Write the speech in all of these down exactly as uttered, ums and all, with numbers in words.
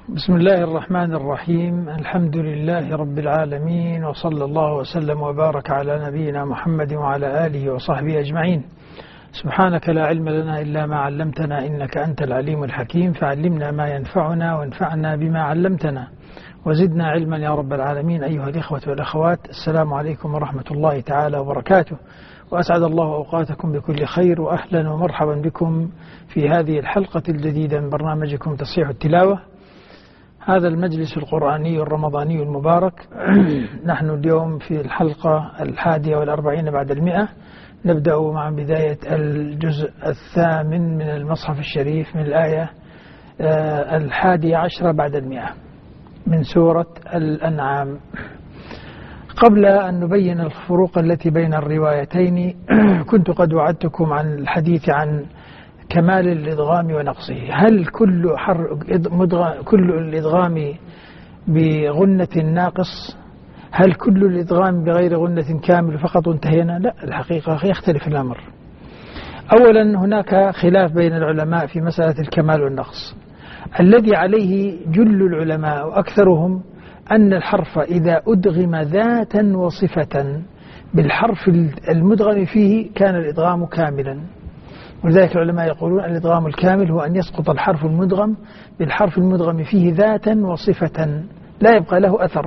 بسم الله الرحمن الرحيم. الحمد لله رب العالمين، وصلى الله وسلم وبارك على نبينا محمد وعلى آله وصحبه أجمعين. سبحانك لا علم لنا إلا ما علمتنا إنك أنت العليم الحكيم، فعلمنا ما ينفعنا وانفعنا بما علمتنا وزدنا علما يا رب العالمين. أيها الإخوة والأخوات، السلام عليكم ورحمة الله تعالى وبركاته، وأسعد الله أوقاتكم بكل خير، وأهلا ومرحبا بكم في هذه الحلقة الجديدة من برنامجكم تصحيح التلاوة، هذا المجلس القرآني الرمضاني المبارك. نحن اليوم في الحلقة الحادية والأربعين بعد المئة، نبدأ مع بداية الجزء الثامن من المصحف الشريف من الآية الحادية عشرة بعد المئة من سورة الأنعام. قبل أن نبين الفروق التي بين الروايتين، كنت قد وعدتكم عن الحديث عن كمال الإدغام ونقصه. هل كل, حر كل الإدغام بغنة ناقص؟ هل كل الإدغام بغير غنة كامل فقط انتهينا؟ لا، الحقيقة يختلف الأمر. أولا، هناك خلاف بين العلماء في مسألة الكمال والنقص. الذي عليه جل العلماء وأكثرهم أن الحرف إذا أدغم ذاتا وصفة بالحرف المدغم فيه كان الإدغام كاملا. ولذلك العلماء يقولون الإدغام الكامل هو أن يسقط الحرف المدغم بالحرف المدغم فيه ذاتا وصفة، لا يبقى له أثر.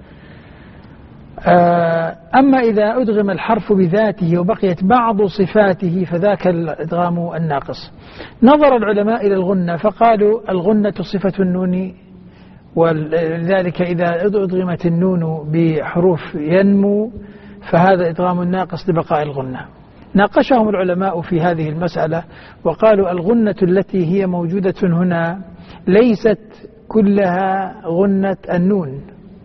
أما إذا أدغم الحرف بذاته وبقيت بعض صفاته فذاك الإدغام الناقص. نظر العلماء إلى الغنة فقالوا الغنة صفة النون، ولذلك إذا أدغمت النون بحروف ينمو فهذا إدغام ناقص لبقاء الغنة. ناقشهم العلماء في هذه المسألة وقالوا الغنة التي هي موجودة هنا ليست كلها غنة النون.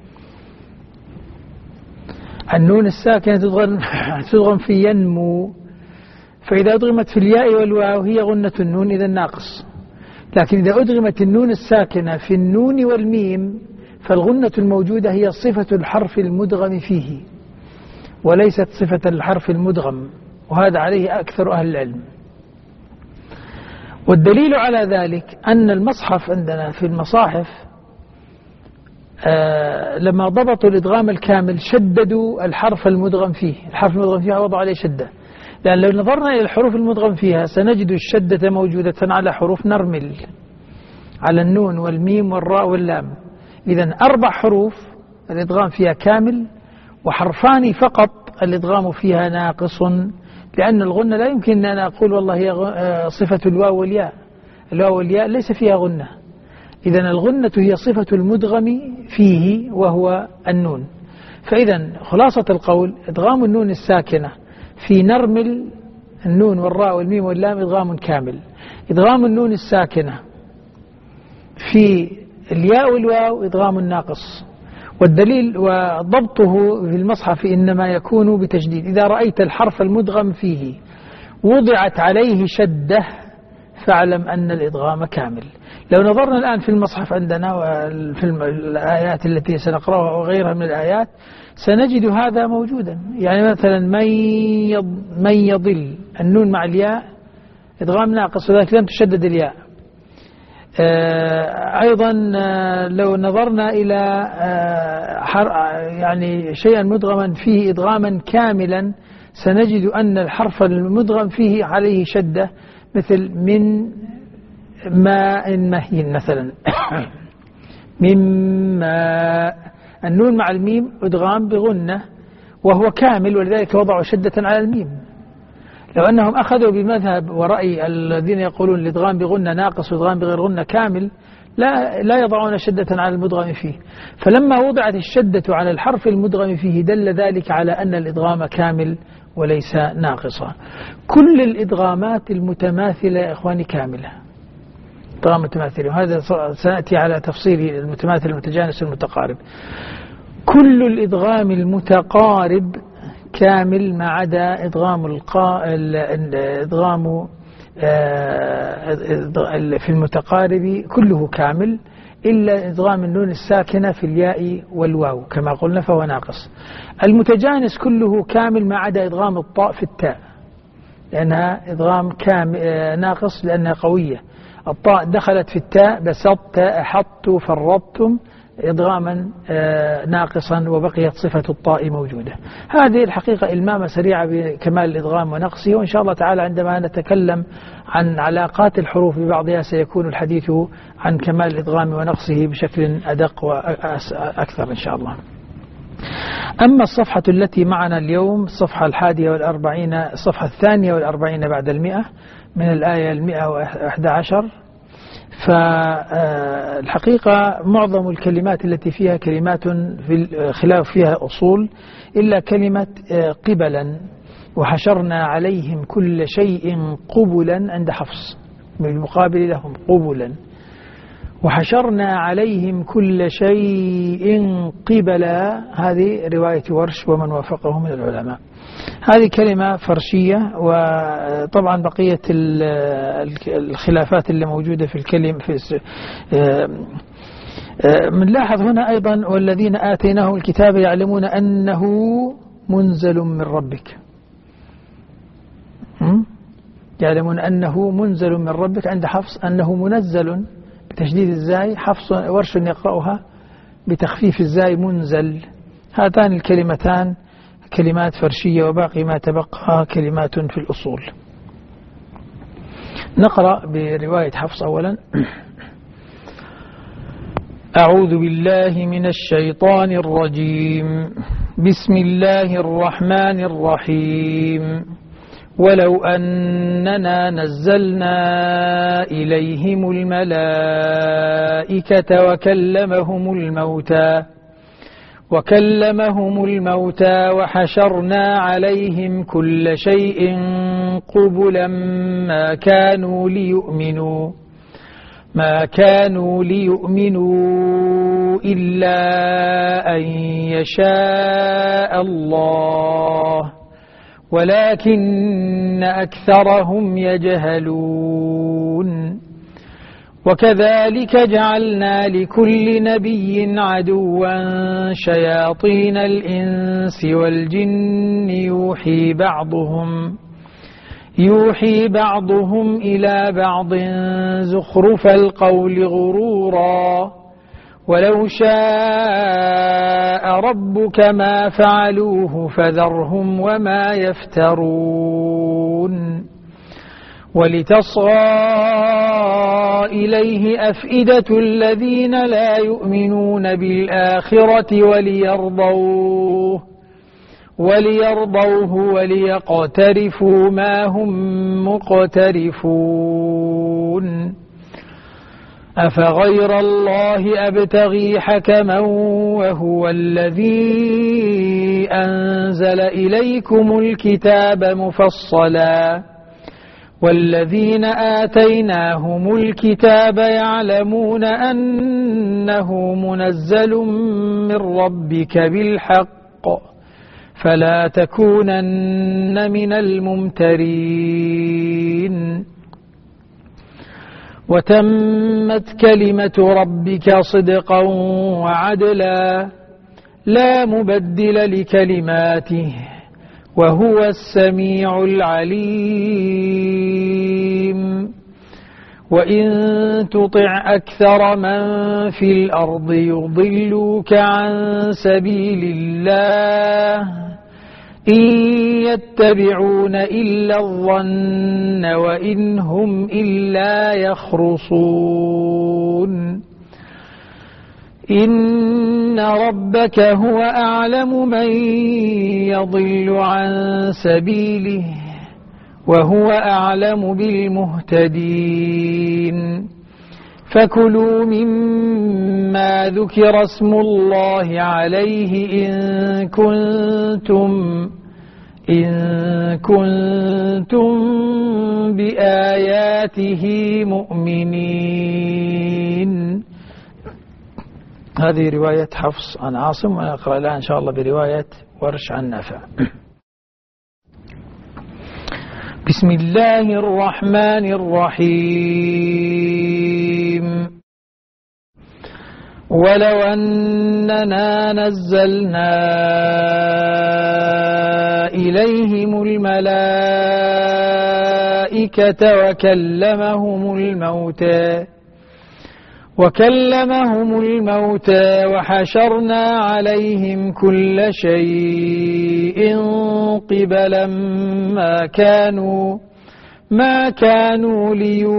النون الساكنة تدغم في ينمو، فإذا أدغمت في الياء والواو هي غنة النون إذا ناقص. لكن إذا أدغمت النون الساكنة في النون والميم فالغنة الموجودة هي صفة الحرف المدغم فيه وليست صفة الحرف المدغم، وهذا عليه أكثر أهل العلم. والدليل على ذلك أن المصحف عندنا في المصاحف آه لما ضبطوا الإدغام الكامل شددوا الحرف المدغم فيه. الحرف المدغم فيها وضعوا عليه شدة، لأن لو نظرنا إلى الحروف المدغم فيها سنجد الشدة موجودة على حروف نرمل، على النون والميم والراء واللام. إذن أربع حروف الإدغام فيها كامل، وحرفان فقط الإدغام فيها ناقص، لأن الغنة لا يمكن أن أقول والله هي صفة الواو والياء. الواو والياء ليس فيها غنة، إذن الغنة هي صفة المدغم فيه وهو النون. فإذن خلاصة القول إدغام النون الساكنة في نرمل النون والراء والميم واللام إدغام كامل. إدغام النون الساكنة في الياء والواو إدغام ناقص. والدليل وضبطه في المصحف إنما يكون بتجديد. إذا رأيت الحرف المدغم فيه وضعت عليه شدة فاعلم أن الإدغام كامل. لو نظرنا الآن في المصحف عندنا وفي الآيات التي سنقرأها وغيرها من الآيات سنجد هذا موجودا. يعني مثلا من يضل النون مع الياء إدغام ناقص، ولذلك لم تشدد الياء. أيضا لو نظرنا إلى يعني شيئا مدغما فيه إدغاما كاملا سنجد أن الحرف المدغم فيه عليه شدة، مثل من ماء مهين مثلا. من ماء النون مع الميم إدغام بغنة وهو كامل، ولذلك وضعوا شدة على الميم. لو أنهم أخذوا بمذهب ورأي الذين يقولون الإدغام بغنة ناقص وإدغام بغير غنة كامل لا لا يضعون شدة على المدغم فيه. فلما وضعت الشدة على الحرف المدغم فيه دل ذلك على أن الإدغام كامل وليس ناقصا. كل الإدغامات المتماثلة يا إخواني كاملة، إدغام متماثل، وهذا سنأتي على تفصيل المتماثل المتجانس المتقارب. كل الإدغام المتقارب كامل ما عدا إدغام القا... الإدغام في المتقارب كله كامل إلا إدغام النون الساكنة في الياء والواو كما قلنا فهو ناقص. المتجانس كله كامل ما عدا إدغام الطاء في التاء، لأنها إدغام كامل ناقص لأنها قوية، الطاء دخلت في التاء، بسطت، أحطت، فرطتم، إدغاما ناقصا، وبقيت صفة الطاء موجودة. هذه الحقيقة إلمامة سريعة بكمال الإدغام ونقصه، وإن شاء الله تعالى عندما نتكلم عن علاقات الحروف ببعضها سيكون الحديث عن كمال الإدغام ونقصه بشكل أدق وأكثر إن شاء الله. أما الصفحة التي معنا اليوم، الصفحة الحادية والأربعين، الصفحة الثانية والأربعين بعد المئة من الآية المئة وأحد عشر، فالحقيقة معظم الكلمات التي فيها كلمات في خلاف فيها أصول، إلا كلمة قبلا، وحشرنا عليهم كل شيء قبلا عند حفص بالمقابل لهم قبلا، وحشرنا عليهم كل شيء قبلا، هذه رواية ورش ومن وافقه من العلماء. هذه كلمة فرشية، وطبعا بقية الخلافات اللي موجودة في الكلمة في بنلاحظ هنا أيضا والذين آتيناه الكتاب يعلمون أنه منزل من ربك، يعلمون أنه منزل من ربك عند حفص أنه منزل بتشديد الزاي، حفص ورش يقرأها بتخفيف الزاي منزل. هاتان الكلمتان كلمات فرشية، وباقي ما تبقى كلمات في الأصول. نقرأ برواية حفص أولا. أعوذ بالله من الشيطان الرجيم، بسم الله الرحمن الرحيم. ولو أننا نزلنا إليهم الملائكة وكلمهم الموتى وكلمهم الموتى وحشرنا عليهم كل شيء قبلا ما كانوا ليؤمنوا ما كانوا ليؤمنوا إلا أن يشاء الله ولكن أكثرهم يجهلون. وكذلك جعلنا لكل نبي عدوا شياطين الإنس والجن يوحي بعضهم يوحي بعضهم إلى بعض زخرف القول غرورا ولو شاء ربك ما فعلوه فذرهم وما يفترون. ولتصغى إليه أفئدة الذين لا يؤمنون بالآخرة وليرضوه وليرضوه وليقترفوا ما هم مقترفون. أفغير الله أبتغي حكما وهو الذي أنزل إليكم الكتاب مفصلا والذين آتيناهم الكتاب يعلمون أنه منزل من ربك بالحق فلا تكونن من الممترين. وتمت كلمة ربك صدقا وعدلا لا مبدل لكلماته وهو السميع العليم. وإن تطع أكثر من في الأرض يضلوك عن سبيل الله إن يتبعون إلا الظن وإن هم إلا يخرصون. إن ربك هو أعلم من يضل عن سبيله وهو أعلم بالمهتدين. فكلوا مما ذكر اسم الله عليه إن كنتم إن كنتم بآياته مؤمنين. هذه رواية حفص عن عاصم، ونقرأ الآن إن شاء الله برواية ورش عن نافع. بسم الله الرحمن الرحيم. ولو أننا نزلنا إليهم الملائكة الملائكة وكلمهم الموتى وكلمهم الموتى وحشرنا عليهم كل شيء قبلا ما كانوا ما كانوا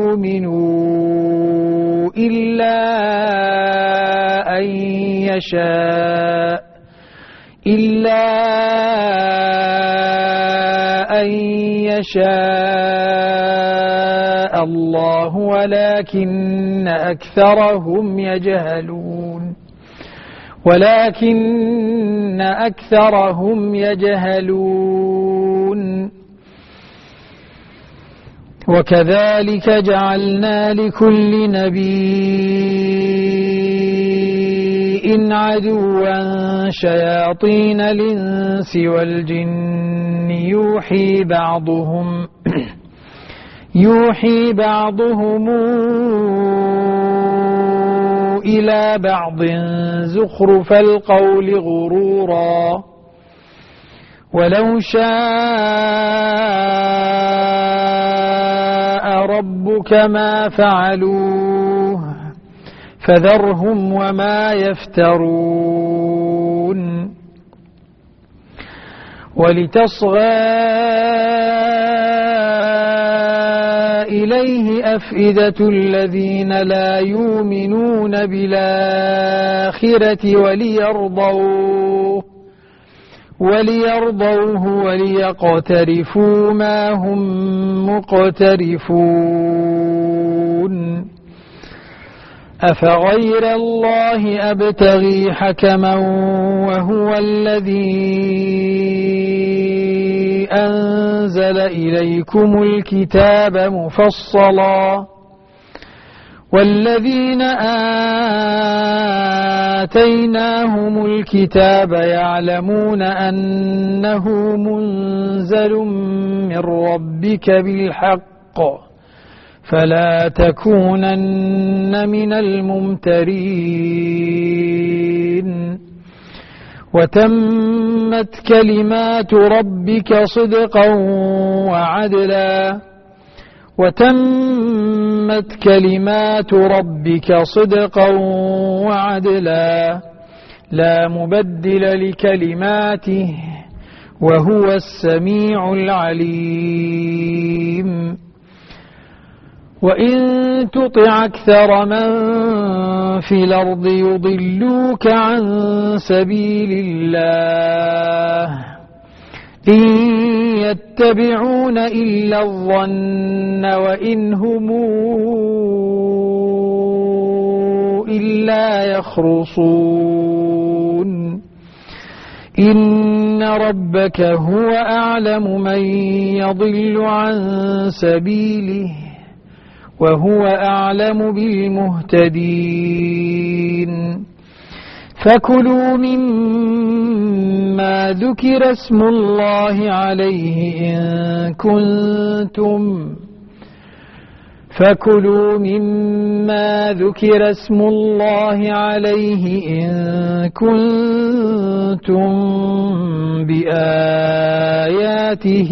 ليؤمنوا إلا أن يشاء إلا أن يشاء الله ولكن أكثرهم يجهلون ولكن أكثرهم يجهلون وكذلك جعلنا لكل نبي عدوا شياطين الإنس والجن يوحي بعضهم يوحي بعضهم إلى بعض زخرف القول غرورا ولو شاء ربك ما فعلوه فذرهم وما يفترون ولتصغى إليه أفئدة الذين لا يؤمنون بالآخرة وليرضوه وليرضوه وليقترفوا ما هم مقترفون أفغير الله أبتغي حكما وهو الذي أنزل إليكم الكتاب مفصلا والذين آتيناهم الكتاب يعلمون أنه منزل من ربك بالحق فلا تكونن من الممترين وتمت كلمات ربك صدقا وعدلا وتمت كلمات ربك صدقا وعدلا لا مبدل لكلماته وهو السميع العليم وإن تطع أكثر من في الأرض يضلوك عن سبيل الله إن يتبعون إلا الظن وإن هم إلا يخرصون إن ربك هو أعلم من يضل عن سبيله وهو أعلم بالمهتدين فكلوا مما ذكر اسم الله عليه إن كنتم فكلوا مما ذكر اسم الله عليه إن كنتم بآياته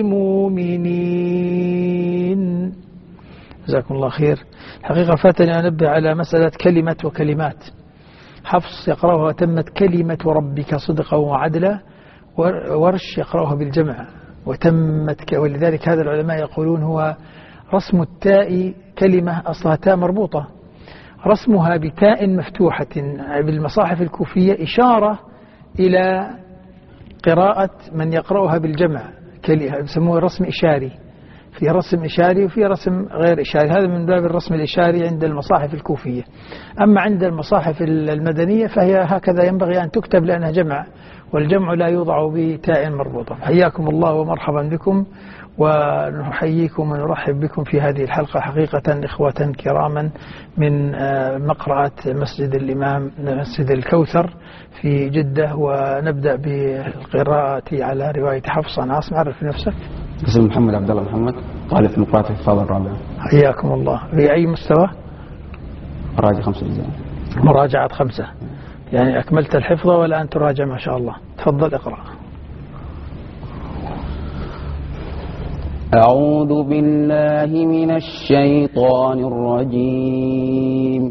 مؤمنين. جزاكم الله خير. حقيقة فاتني أنبه على مسألة كلمة وكلمات. حفص يقرأها وتمت كلمة ربك صدقا وعدلا، ورش يقرأها بالجمع وتمت، ولذلك هذا العلماء يقولون هو رسم التاء كلمة أصلها تاء مربوطة، رسمها بتاء مفتوحة بالمصاحف الكوفية إشارة إلى قراءة من يقرأها بالجمع، يسموه رسم إشاري، في رسم إشاري وفي رسم غير إشاري. هذا من باب الرسم الإشاري عند المصاحف الكوفية. أما عند المصاحف المدنية فهي هكذا ينبغي أن تكتب لأنها جمع، والجمع لا يوضع بتاء مربوطة. حياكم الله ومرحبا بكم، ونحييكم ونرحب بكم في هذه الحلقة حقيقة إخوة كراما من مقرأة مسجد الإمام مسجد الكوثر في جدة. ونبدأ بالقراءة على رواية حفص عن عاصم. عرف نفسك. اسمي محمد عبد الله محمد، طالب في مقرأة الحفاظ الرابعة. حياكم الله. في أي مستوى؟ مراجعة خمسة أجزاء. مراجعة خمسة، يعني أكملت الحفظ والآن تراجع ما شاء الله. تفضل اقرأ. أعوذ بالله من الشيطان الرجيم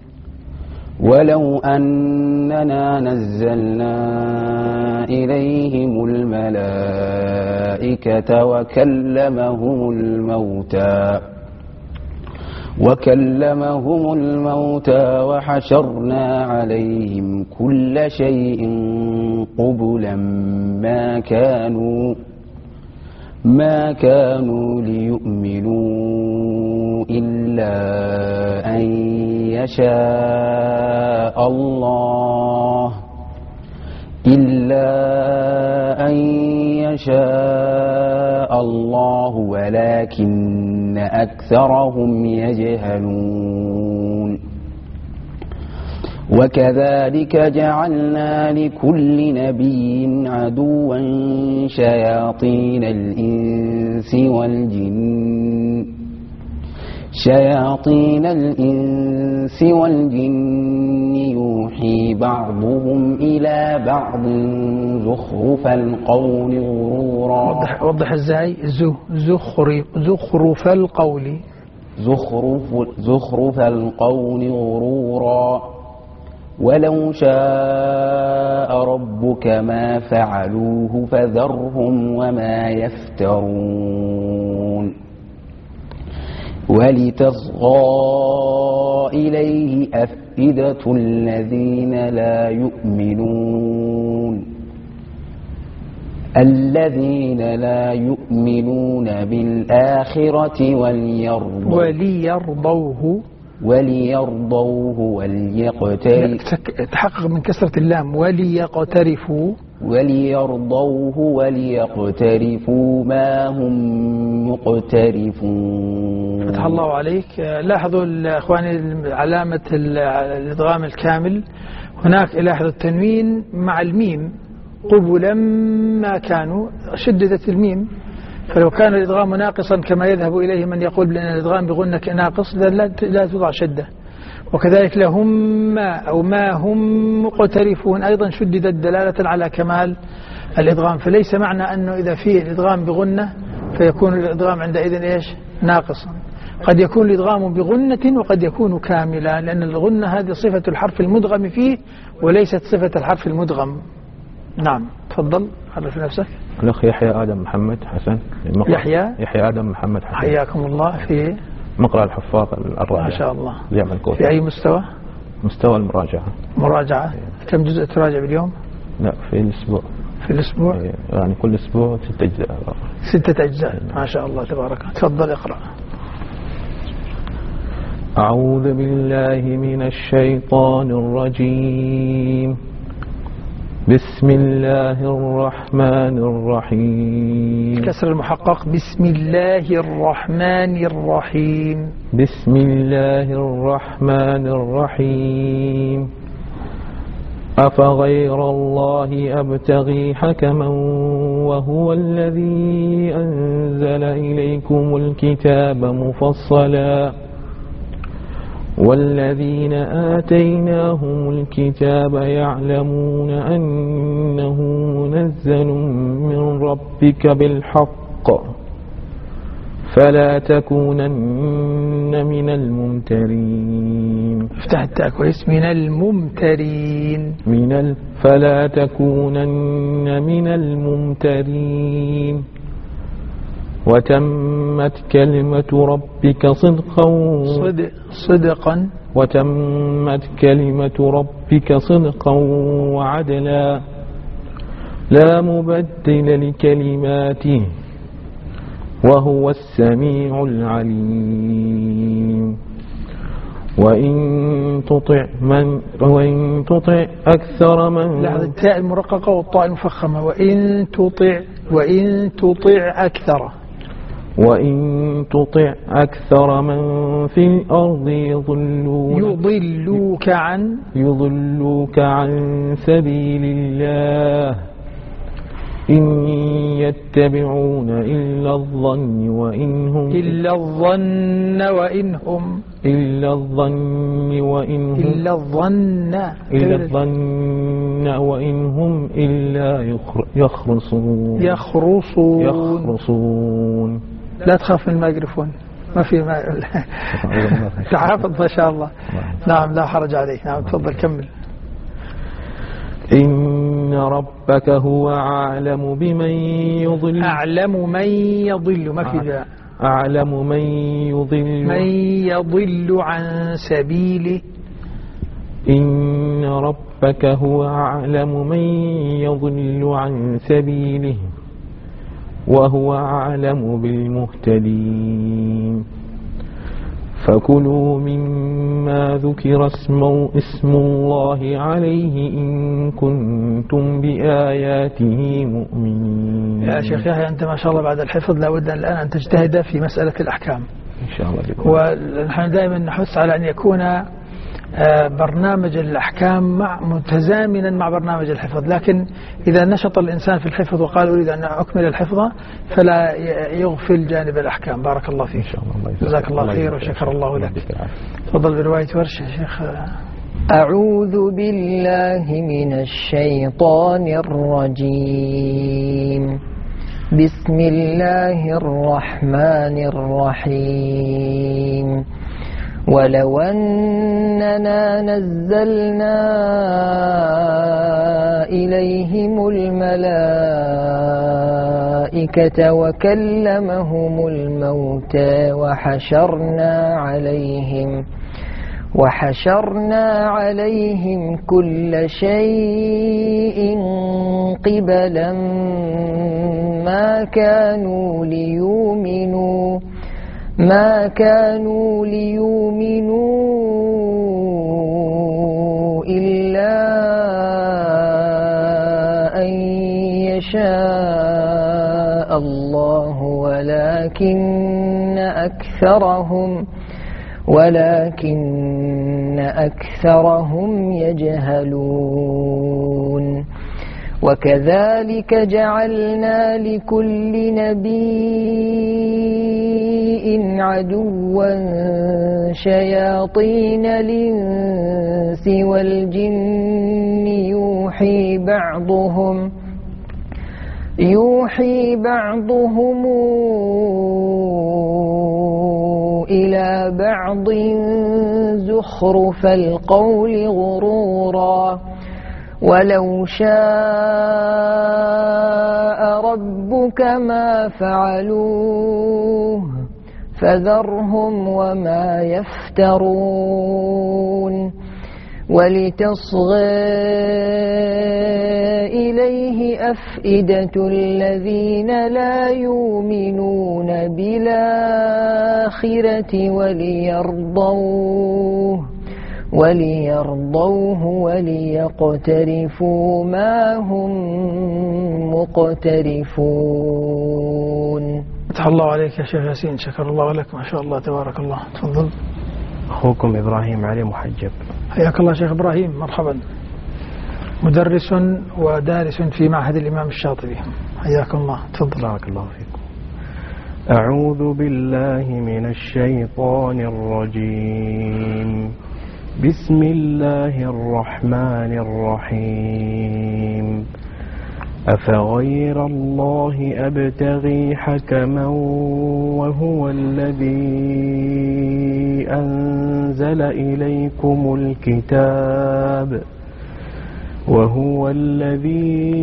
ولو أننا نزلنا إليهم الملائكة وكلمهم الموتى وكلمهم الموتى وحشرنا عليهم كل شيء قبلا ما كانوا ما كانوا ليؤمنوا إلا أن يشاء الله إلا أن يشاء الله ولكن أكثرهم يجهلون وكذلك جعلنا لكل نبي عدوا شياطين الإنس والجن شياطين الإنس والجن يوحي بعضهم إلى بعض زخرف القول غرورا. وضح, وضح ازاي زخرف زخرف القول زخرف زخرف القول غرورا ولو شاء ربك ما فعلوه فذرهم وما يفترون ولتصغى إليه أفئدة الذين لا يؤمنون الذين لا يؤمنون بالآخرة وليرضوه وليرضوه وليرضوه وليقترفوا تحقق من كسرة اللام وليقترفوا وليرضوه وليقترفوا ما هم مقترفون. فتح الله عليك. لاحظوا الأخواني علامة الإدغام الكامل هناك لاحظ التنوين مع الميم قبلا ما كانوا شددت الميم، فلو كان الإدغام ناقصا كما يذهب إليه من يقول بأن الإدغام بغنة ناقص لا توضع شدة. وكذلك لهم ما أو ما هم مقترفون أيضا شددت دلالة على كمال الإدغام، فليس معنى أنه إذا فيه الإدغام بغنة فيكون الإدغام عندئذ إيش ناقصا. قد يكون الإدغام بغنة وقد يكون كاملا، لأن الغنة هذه صفة الحرف المدغم فيه وليست صفة الحرف المدغم. نعم تفضل عرف نفسك. الأخ يحيى آدم محمد حسن. يحيى يحيى آدم محمد حسن. حياكم الله. في مقرأ الحفاظ الرابع ما شاء الله. في أي مستوى؟ مستوى المراجعة. مراجعة. كم جزء تراجع باليوم؟ لا في الأسبوع. في الأسبوع؟ يعني كل أسبوع ستة أجزاء. ستة أجزاء ما شاء الله تبارك. تفضل اقرأ. أعوذ بالله من الشيطان الرجيم. بسم الله الرحمن الرحيم. كسر المحقق بسم الله الرحمن الرحيم. بسم الله الرحمن الرحيم. أفغير الله أبتغي حكما وهو الذي أنزل إليكم الكتاب مفصلا والذين آتيناهم الكتاب يعلمون أنه منزل من ربك بالحق فلا تكونن من الممترين. افتح التاء كويس. من الممترين. من ال... فلا تكونن من الممترين. وتمت كلمة ربك صدقا صدق صدقا وتمت كلمة ربك صدقا وعدلا لا مبدل لكلماته وهو السميع العليم. وإن تطع من وإن تطع أكثر من لاحظ التاء المرققة والطاء المفخمة. وإن تطع وإن تطع أكثر وإن تطع أكثر من في الأرض يضلون يضلوك عن يضلوك عن سبيل الله إن يتبعون إلا الظن وإن هم إلا الظن وإن هم إلا الظن وإن هم إلا الظن إلا الظن وإن هم إلا يخرصون يخرصون يخرصون لا تخاف من الميكروفون، ما في ما تعافض ما شاء الله. نعم لا حرج عليك. نعم تفضل كمل. إن ربك هو أعلم بمن يضل أعلم من يضل، ما في ذا، أعلم من يضل من يضل عن سبيله. إن ربك هو أعلم من يضل عن سبيله وهو أعلم بالمهتدين. فكلوا مما ذكر اسم, اسم الله عليه إن كنتم بآياته مؤمنين. يا شيخ يحيى أنت ما شاء الله بعد الحفظ لابد الآن أن تجتهد في مسألة الأحكام إن شاء الله. ونحن دائما نحث على أن يكون برنامج الأحكام مع متزامنا مع برنامج الحفظ، لكن إذا نشط الإنسان في الحفظ وقال أريد أن أكمل الحفظ فلا يغفل جانب الأحكام. بارك الله فيك. جزاك الله خير وشكر الله لك. تفضل برواية ورش يا شيخ. أعوذ بالله من الشيطان الرجيم. بسم الله الرحمن الرحيم. ولو أننا نزلنا إليهم الملائكة وكلمهم الموتى وحشرنا عليهم وحشرنا عليهم كل شيء قبلا ما كانوا ليؤمنوا ما كانوا ليؤمنوا إلا أن يشاء الله ولكن أكثرهم ولكن أكثرهم يجهلون. وكذلك جعلنا لكل نبي عدوا شياطين الإنس والجن يوحي بعضهم يوحي بعضهم إلى بعض زخرف القول غرورا ولو شاء ربك ما فعلوه فذرهم وما يفترون. ولتصغى إليه أفئدة الذين لا يؤمنون بالآخرة وليرضوه وليرضوه وليقترفوا ما هم مقترفون. فتح الله عليك يا شيخ ياسين، شكر الله لك ما شاء الله تبارك الله. تفضل. أخوكم إبراهيم علي محجب. حياك الله شيخ إبراهيم، مرحبا. مدرس ودارس في معهد الإمام الشاطبي، حياك الله. تفضل. بارك الله فيكم. أعوذ بالله من الشيطان الرجيم. بسم الله الرحمن الرحيم. أفغير الله أبتغي حكما وهو الذي أنزل إليكم الكتاب وهو الذي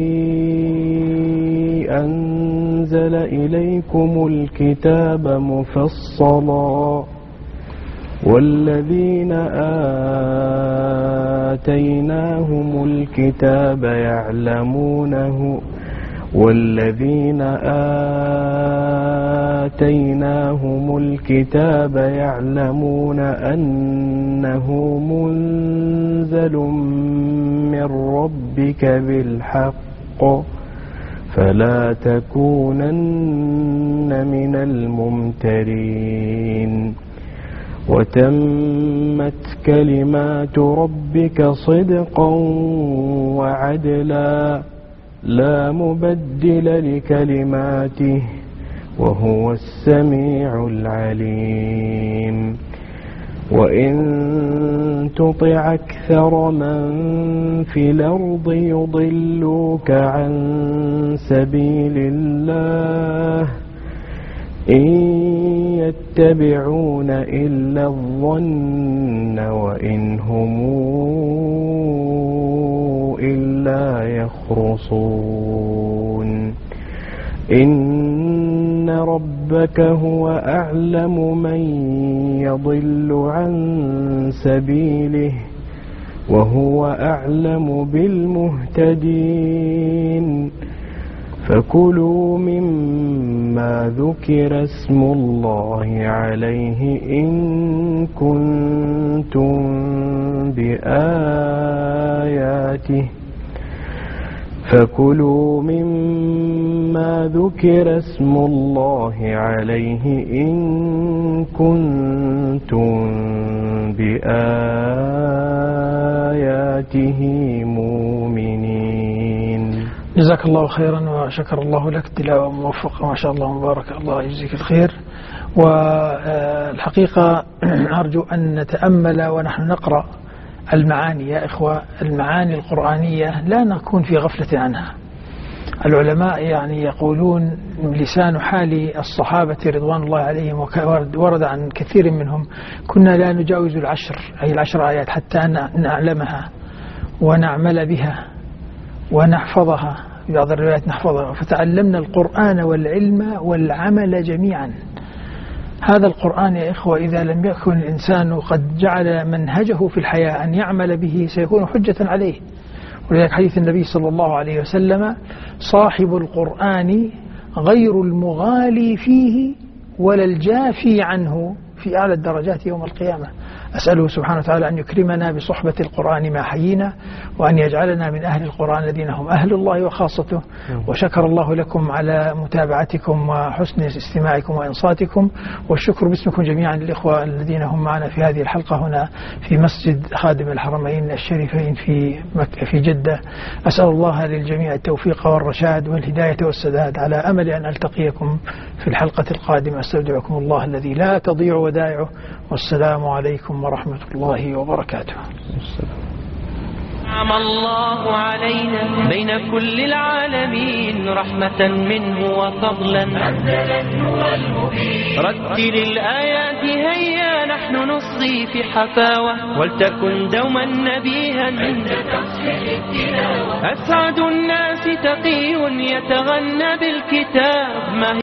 أنزل إليكم الكتاب مفصلا والذين آتيناهم الكتاب يعلمونه والذين آتيناهم الكتاب يعلمون أنه منزل من ربك بالحق فلا تكونن من الممترين. وتمت كلمات ربك صدقا وعدلا لا مبدل لكلماته وهو السميع العليم. وإن تطع أكثر من في الأرض يضلوك عن سبيل الله إن يتبعون إلا الظن وإن هم إلا يخرصون إن ربك هو أعلم من يضل عن سبيله وهو أعلم بالمهتدين فكلوا مما ذكر اسم الله عليه إن كنتم بآياته فكلوا مما ذكر اسم الله عليه إن كنتم بآياته مؤمنين. جزاك الله خيرا وشكر الله لك، تلاوة موفقة ما شاء الله مبارك، الله يجزيك الخير. والحقيقة أرجو أن نتأمل ونحن نقرأ المعاني يا إخوة، المعاني القرآنية لا نكون في غفلة عنها. العلماء يعني يقولون لسان حال الصحابة رضوان الله عليهم، ورد عن كثير منهم كنا لا نجاوز العشر، أي العشر آيات، حتى نعلمها ونعمل بها ونحفظها، في بعض الروايات نحفظها. فتعلمنا القرآن والعلم والعمل جميعا. هذا القرآن يا إخوة إذا لم يكن الإنسان قد جعل منهجه في الحياة أن يعمل به سيكون حجة عليه. ولذلك حديث النبي صلى الله عليه وسلم: صاحب القرآن غير المغالي فيه ولا الجافي عنه في أعلى الدرجات يوم القيامة. أسأله سبحانه وتعالى أن يكرمنا بصحبة القرآن ما حيينا، وأن يجعلنا من أهل القرآن الذين هم أهل الله وخاصته. وشكر الله لكم على متابعتكم وحسن استماعكم وإنصاتكم، والشكر باسمكم جميعا للإخوة الذين هم معنا في هذه الحلقة هنا في مسجد خادم الحرمين الشريفين في مكة في جدة. أسأل الله للجميع التوفيق والرشاد والهداية والسداد، على أمل أن ألتقيكم في الحلقة القادمة. أستودعكم الله الذي لا تضيع ودائعه، والسلام عليكم ورحمة الله وبركاته. نعم الله علينا بين كل العالمين رحمة منه وفضلا، رتل الآيات هيا نحن نصغي في حفاوة، ولتكن دوما نبيها أسعد الناس تقي يتغنى بالكتاب.